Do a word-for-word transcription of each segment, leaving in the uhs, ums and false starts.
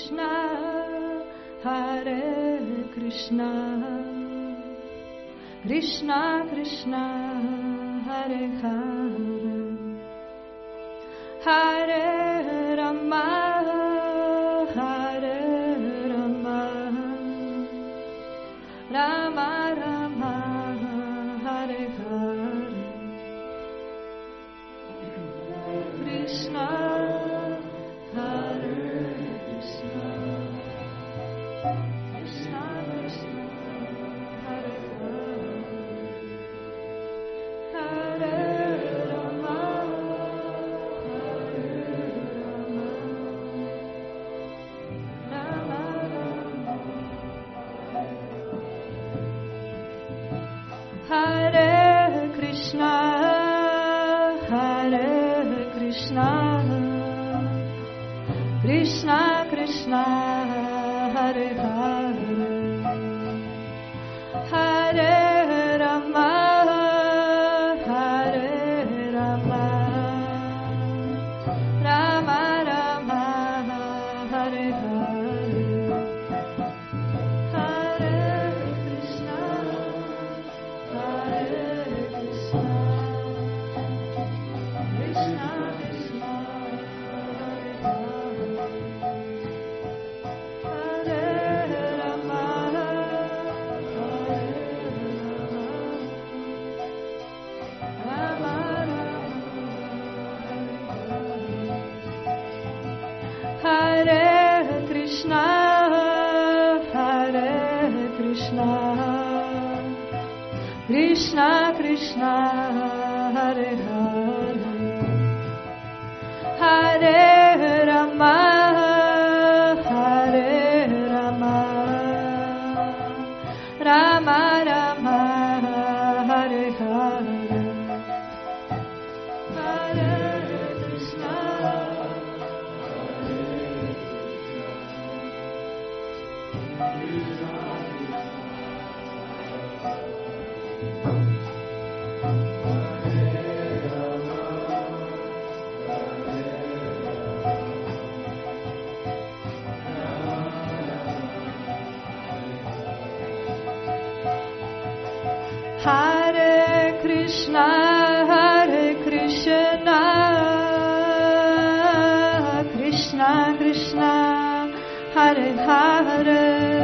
Krishna, Hare Krishna, Krishna Krishna, Hare Hare, Hare Rama, Hare Rama, Rama Rama, Hare Hare, Krishna, Hare Krishna, Krishna Krishna, Hare Hare, Hare Rama, Hare Rama, Rama Rama, Hare Krishna, Hare Krishna, Krishna Krishna, Hare Hare, Hare Rama, Hare Rama, Rama Rama, Hare Hare, Hare Krishna, Hare Krishna, Krishna Krishna, Hare Hare, Hare Rama, Hare Rama, Rama Rama, Hare Krishna, Hare Krishna, Krishna Krishna, Hare Hare, Hare Rama, Hare Rama, Rama Rama, Hare Hare, Hare Krishna, Hare Krishna, Hare Krishna, Krishna Krishna, Hare Hare,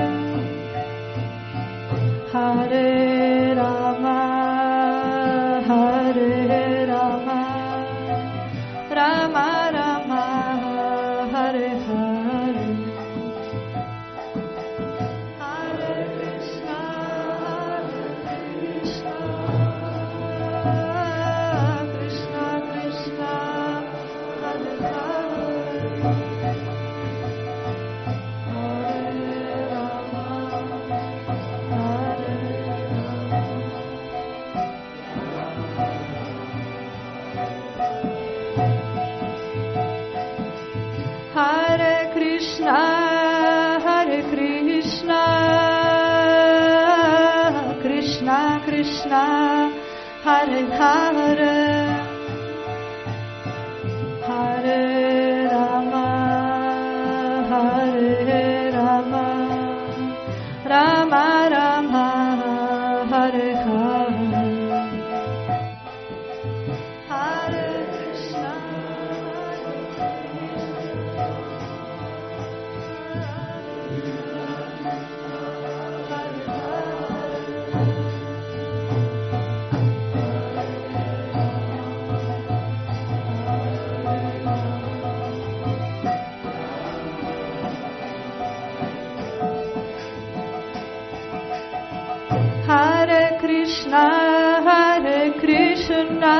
Hare Rama, Hare Rama, Rama Rama, Hare Hare, Hare Krishna, Hare Krishna, Krishna Krishna, Hare Hare, Hare Rama, Hare Hare Krishna, Hare Krishna, Krishna Krishna, Hare Hare, Hare Rama, Hare Rama, Rama Rama, Hare Hare, Hare Krishna, Hare Krishna, Hare Krishna,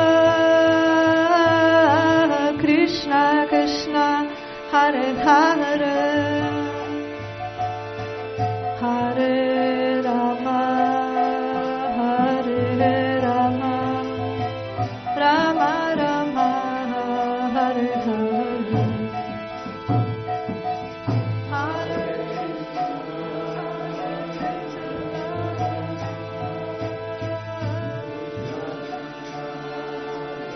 Krishna Krishna, Hare Hare, Hare Rama, Hare Rama, Rama Rama, Hare Hare, Hare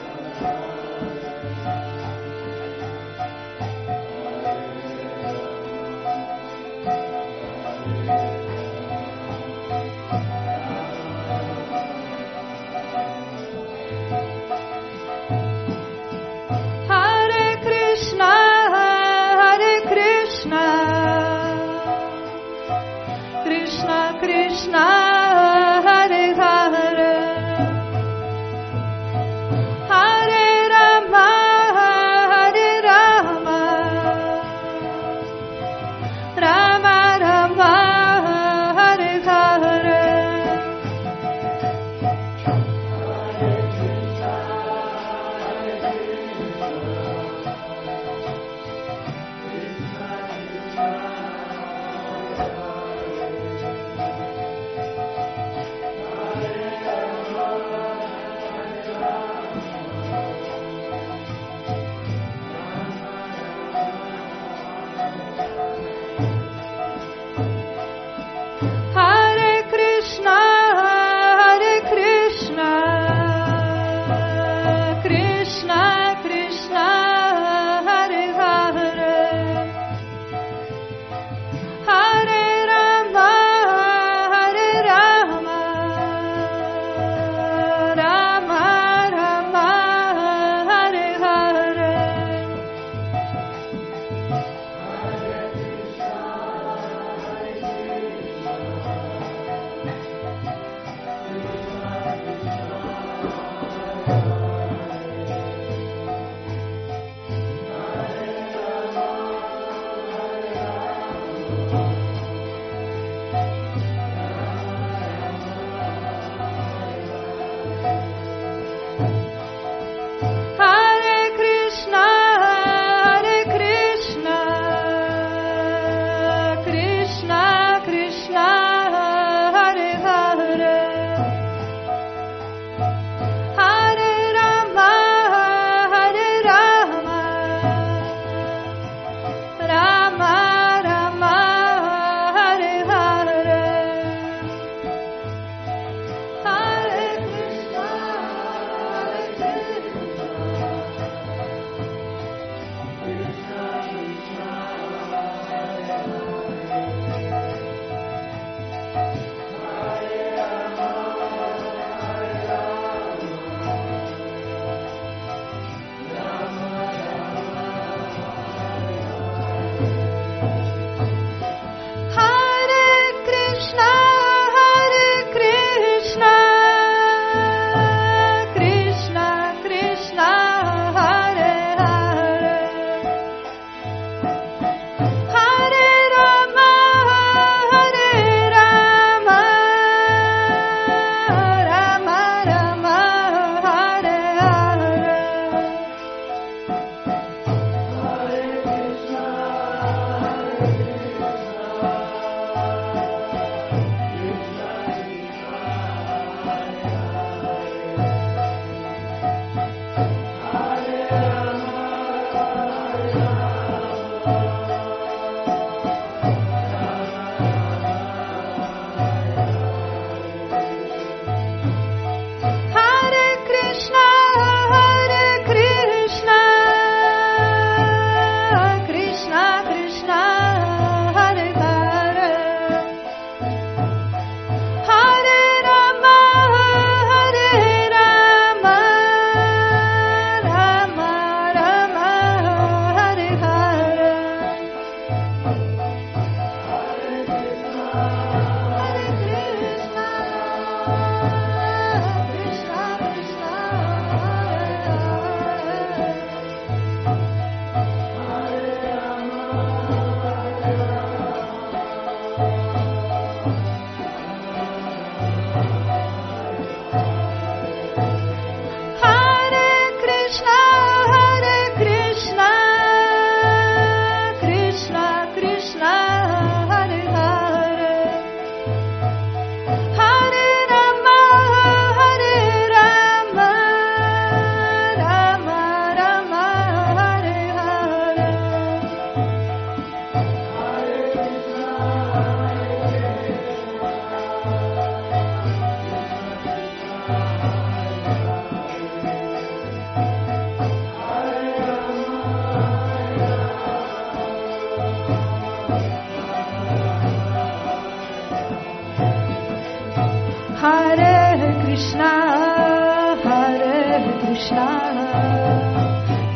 Krishna,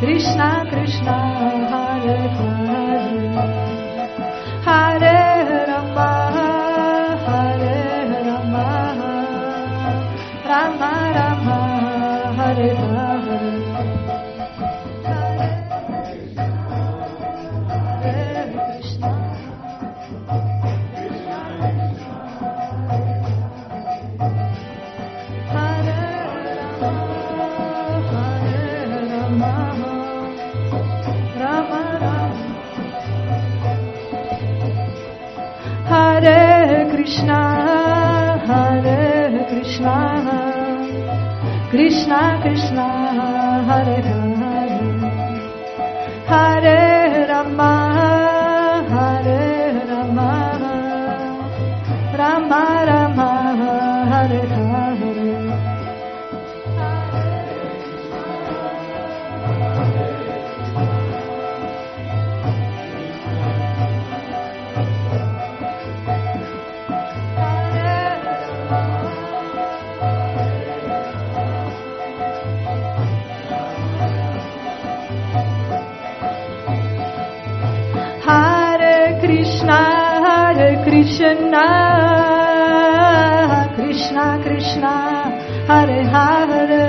Krishna Krishna Hare Hare Hare Rama Hare Rama Rama Rama Hare Hare Krishna Hare Krishna Krishna Krishna Hare Hare Hare Rama Hare Rama Rama Rama Hare Hare Krishna Krishna Krishna Hare Hare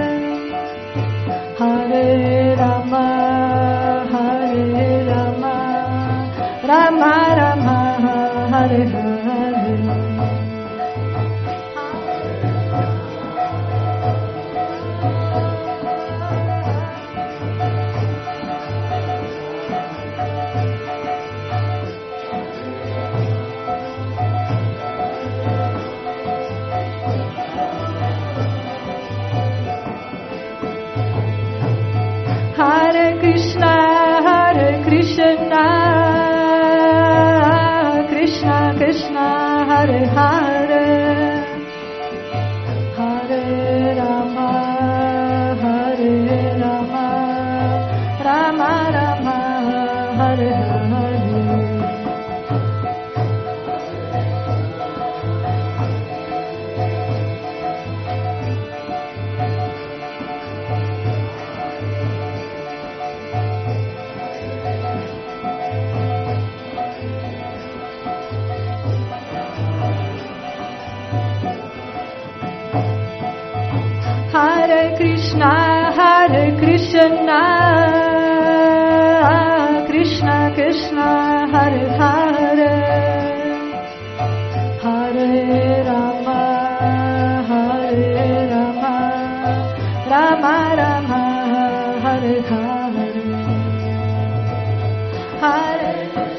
Hare Rama Hare Rama Rama Rama Hare Hare Krishna Krishna Krishna Hare Hare Hare Rama Hare Rama Rama Rama Hare Hare Hare Krishna Hare Krishna Krishna Krishna Hare Hare Hare Rama Hare Rama Rama Rama Hare Hare Hare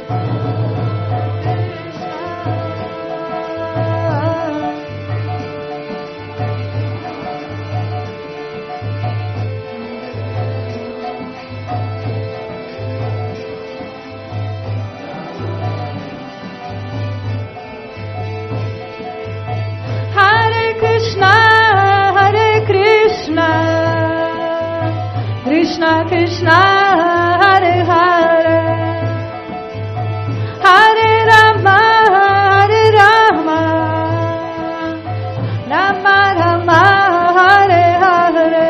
Krishna Krishna Hare Hare Hare Rama Hare Rama Rama Rama Hare Hare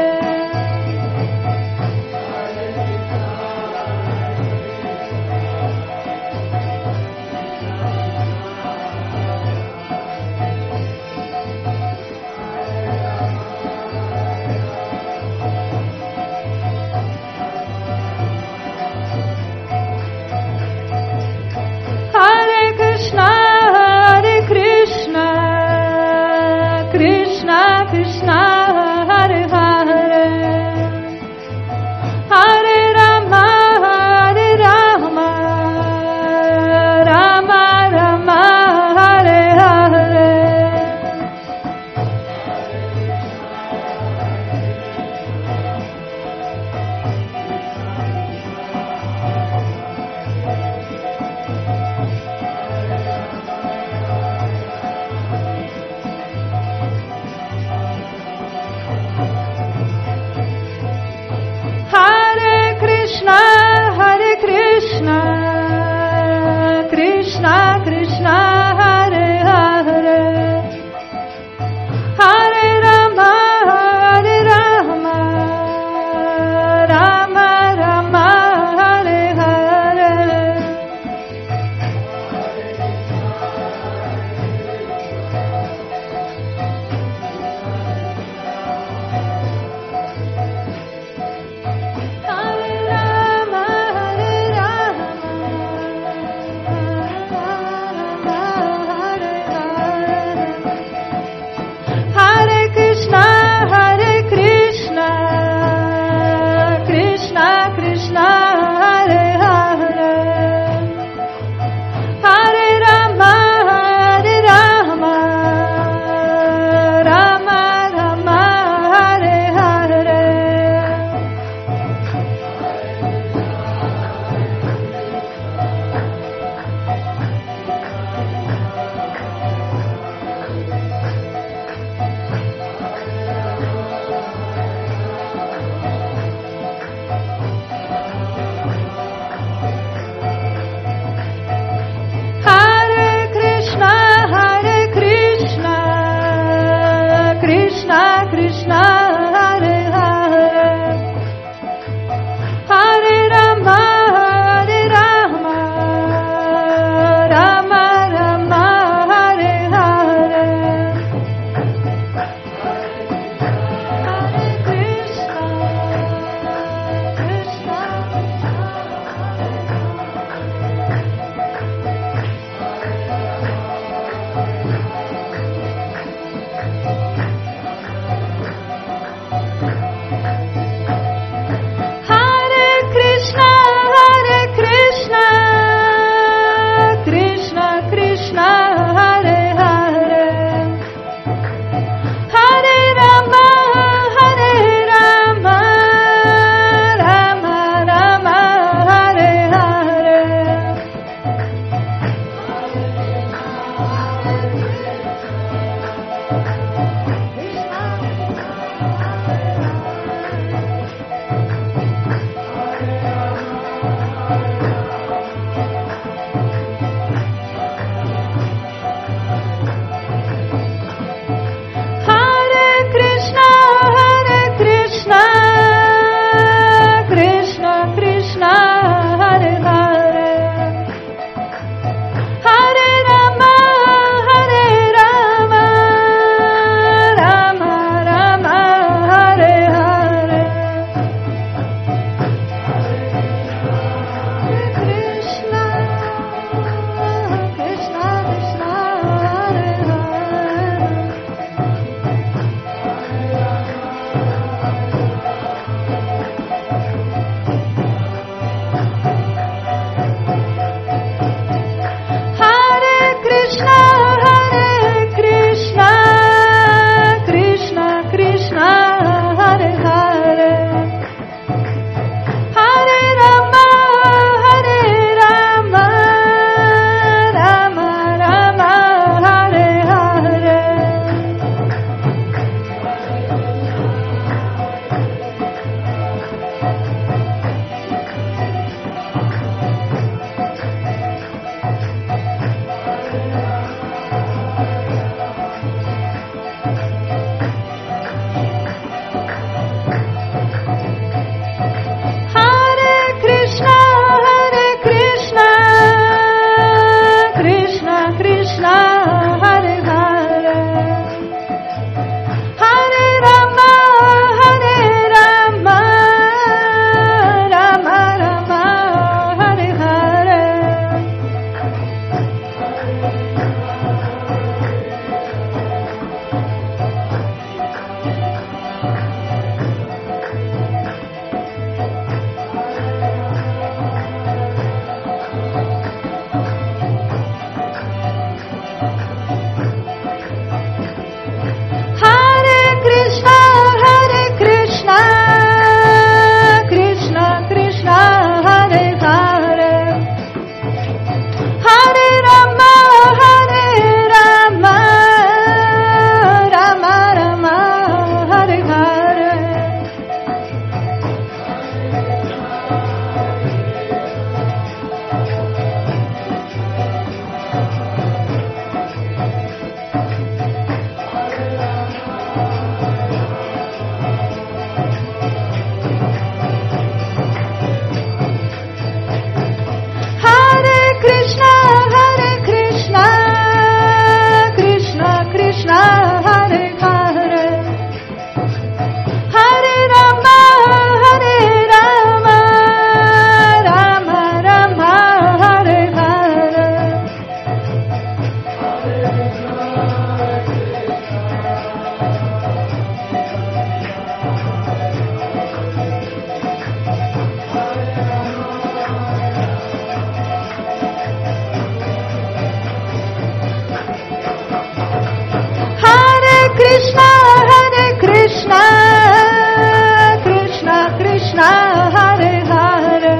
Krishna Krishna Hare Hare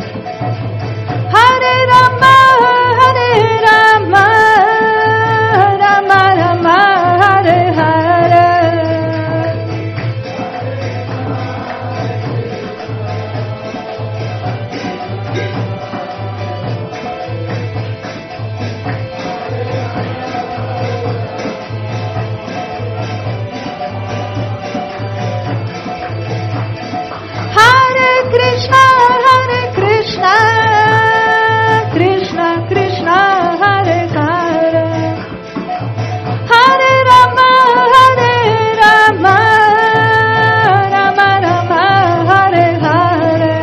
Hare Rama Hare Rama Rama Rama Hare Hare Hare Krishna Hare Krishna Krishna Krishna Hare Hare Hare Rama Hare Rama Rama Rama Hare Hare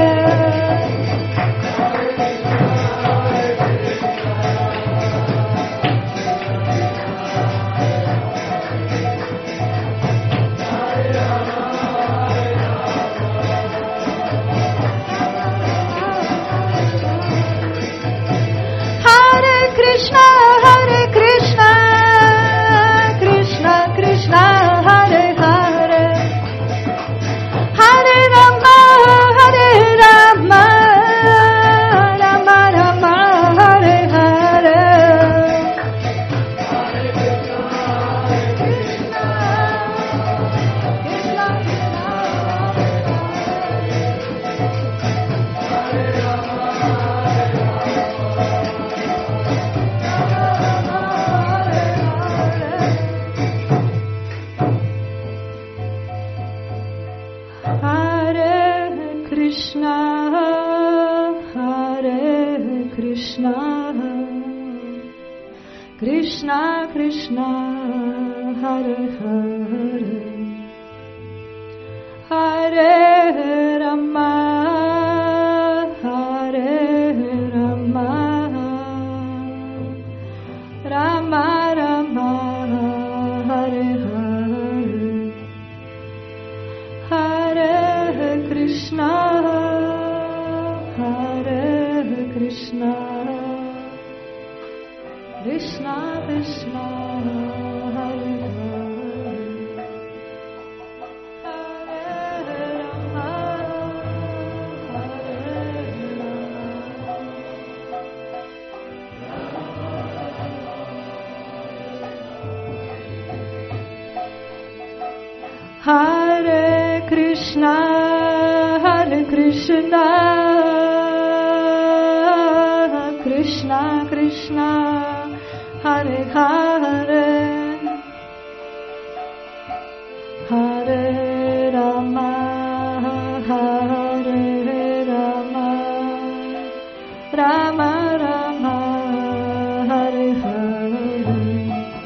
Hare Krishna Hare Krishna Krishna Krishna Hare Hare Hare Rama Hare Rama Rama Rama Hare Hare Hare Krishna Hare Krishna Krishna Krishna Hare Hare Hare Rama Hare Rama Rama Rama Hare Hare Hare Krishna Hare Krishna Krishna Krishna Hare Hare Hare Rama Hare Rama Hare Krishna Hare Krishna Krishna Krishna Hare Hare Hare Rama Hare Rama Rama Rama Hare Hare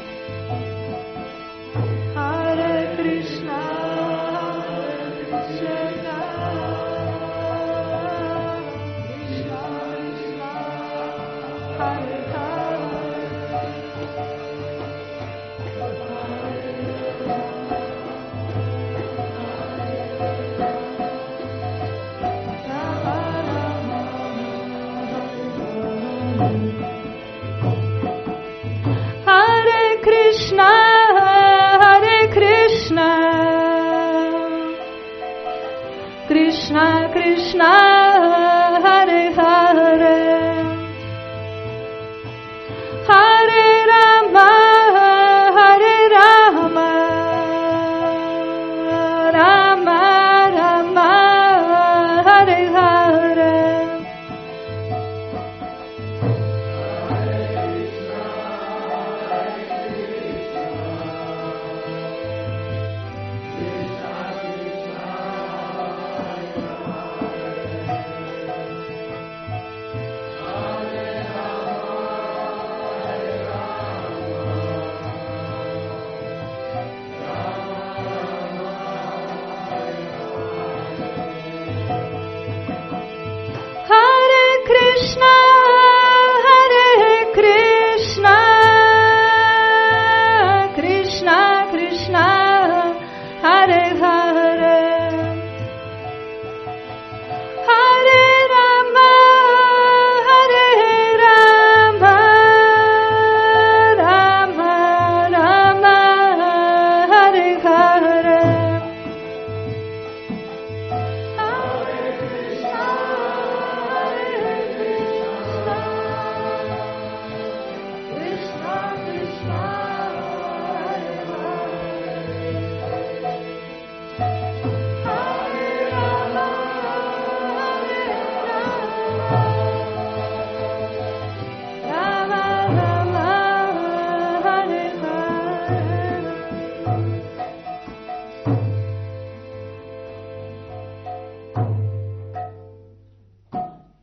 Hare Krishna Hare Krishna Krishna Krishna Hare Hare Hare Krishna Hare Krishna Krishna Krishna